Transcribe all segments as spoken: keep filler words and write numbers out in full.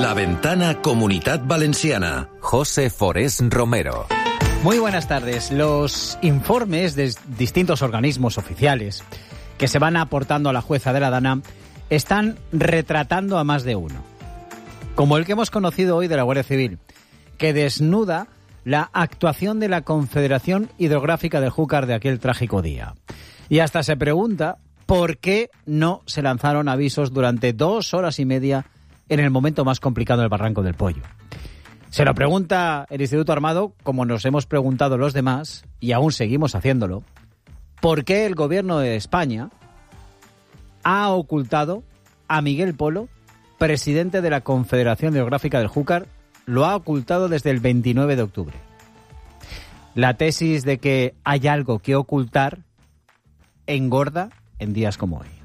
La Ventana Comunitat Valenciana. José Forés Romero. Muy buenas tardes. Los informes de distintos organismos oficiales que se van aportando a la jueza de la Dana están retratando a más de uno. Como el que hemos conocido hoy de la Guardia Civil, que desnuda la actuación de la Confederación Hidrográfica del Júcar de aquel trágico día. Y hasta se pregunta por qué no se lanzaron avisos durante dos horas y media en el momento más complicado del Barranco del Pollo. Se lo pregunta el Instituto Armado, como nos hemos preguntado los demás, y aún seguimos haciéndolo, ¿por qué el gobierno de España ha ocultado a Miguel Polo, presidente de la Confederación Hidrográfica del Júcar? Lo ha ocultado desde el veintinueve de octubre. La tesis de que hay algo que ocultar engorda en días como hoy.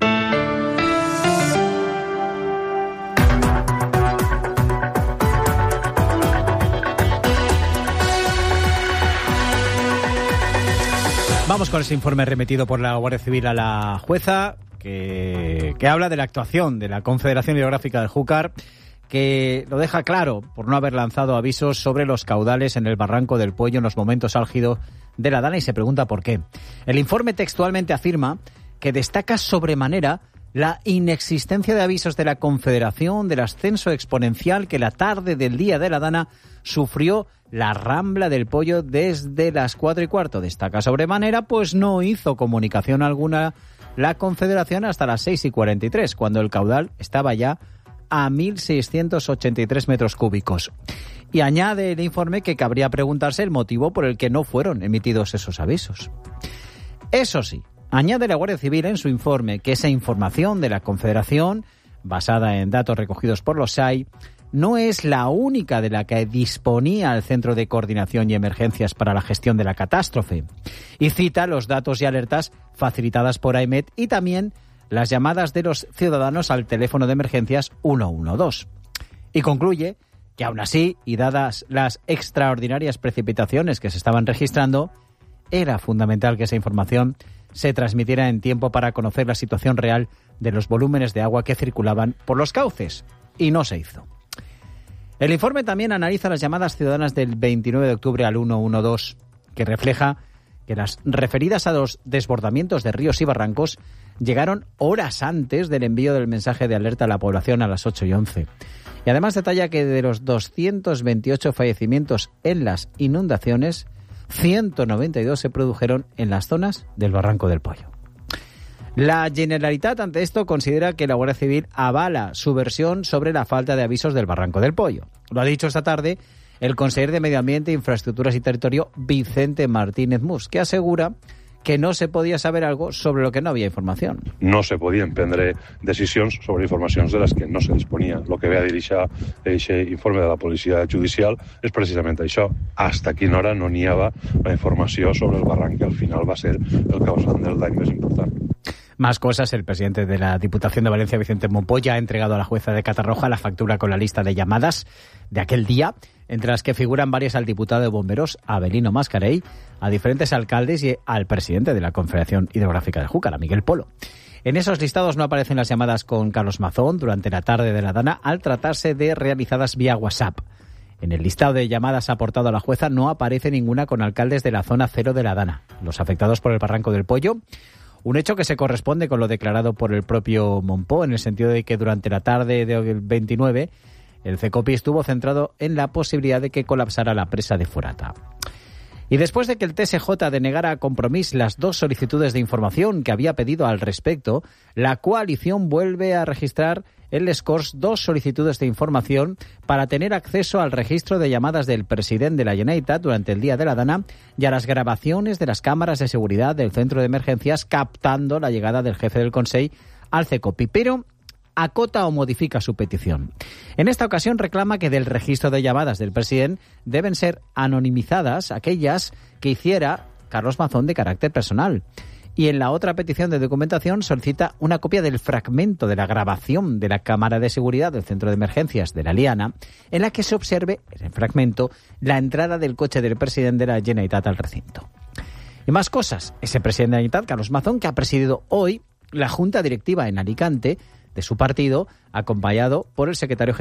Vamos con ese informe remitido por la Guardia Civil a la jueza, que, que habla de la actuación de la Confederación Hidrográfica del Júcar, que lo deja claro por no haber lanzado avisos sobre los caudales en el Barranco del Pollo en los momentos álgidos de la Dana, y se pregunta por qué. El informe textualmente afirma que destaca sobremanera la inexistencia de avisos de la Confederación del ascenso exponencial que la tarde del día de la Dana sufrió la Rambla del Pollo desde las cuatro y cuarto. Destaca sobremanera, pues no hizo comunicación alguna la Confederación hasta las seis y cuarenta y tres, cuando el caudal estaba ya a mil seiscientos ochenta y tres metros cúbicos. Y añade el informe que cabría preguntarse el motivo por el que no fueron emitidos esos avisos. Eso sí, añade la Guardia Civil en su informe que esa información de la Confederación, basada en datos recogidos por los S A I, no es la única de la que disponía el Centro de Coordinación y Emergencias para la Gestión de la Catástrofe. Y cita los datos y alertas facilitadas por AEMET y también las llamadas de los ciudadanos al teléfono de emergencias ciento doce. Y concluye que aún así, y dadas las extraordinarias precipitaciones que se estaban registrando, era fundamental que esa información se transmitiera en tiempo para conocer la situación real de los volúmenes de agua que circulaban por los cauces. Y no se hizo. El informe también analiza las llamadas ciudadanas del veintinueve de octubre al ciento doce, que refleja que las referidas a los desbordamientos de ríos y barrancos llegaron horas antes del envío del mensaje de alerta a la población a las ocho y once. Y además detalla que de los doscientos veintiocho fallecimientos en las inundaciones, ciento noventa y dos se produjeron en las zonas del Barranco del Pollo. La Generalitat, ante esto, considera que la Guardia Civil avala su versión sobre la falta de avisos del Barranco del Pollo. Lo ha dicho esta tarde el consejero de Medio Ambiente, Infraestructuras y Territorio, Vicente Martínez Mus, que asegura que no se podía saber algo sobre lo que no había información. No se podien prendre decisions sobre informacions de les que no se disponia. El que ve a dirigir aquest informe de la Policia Judicial és precisament això. Hasta quina hora no n'hi havia la informació sobre el barranc, que al final va ser el causant del dany més important. Más cosas. El presidente de la Diputación de Valencia, Vicente Mompolla, ha entregado a la jueza de Catarroja la factura con la lista de llamadas de aquel día, entre las que figuran varias al diputado de Bomberos, Abelino Mascarell, a diferentes alcaldes y al presidente de la Confederación Hidrográfica del Júcar, a Miguel Polo. En esos listados no aparecen las llamadas con Carlos Mazón durante la tarde de la Dana, al tratarse de realizadas vía WhatsApp. En el listado de llamadas aportado a la jueza no aparece ninguna con alcaldes de la zona cero de la Dana, los afectados por el Barranco del Pollo. Un hecho que se corresponde con lo declarado por el propio Mompó, en el sentido de que durante la tarde del veintinueve el CECOPI estuvo centrado en la posibilidad de que colapsara la presa de Forata. Y después de que el T S J denegara a Compromís las dos solicitudes de información que había pedido al respecto, la coalición vuelve a registrar en Les Corts dos solicitudes de información para tener acceso al registro de llamadas del presidente de la Generalitat durante el día de la Dana y a las grabaciones de las cámaras de seguridad del centro de emergencias captando la llegada del jefe del Consell al CECOPI, pero acota o modifica su petición. En esta ocasión reclama que del registro de llamadas del presidente deben ser anonimizadas aquellas que hiciera Carlos Mazón de carácter personal. Y en la otra petición de documentación solicita una copia del fragmento de la grabación de la cámara de seguridad del centro de emergencias de la Liana, en la que se observe, en el fragmento, la entrada del coche del presidente de la Generalitat al recinto. Y más cosas. Ese presidente de la Generalitat, Carlos Mazón, que ha presidido hoy la junta directiva en Alicante de su partido, acompañado por el secretario general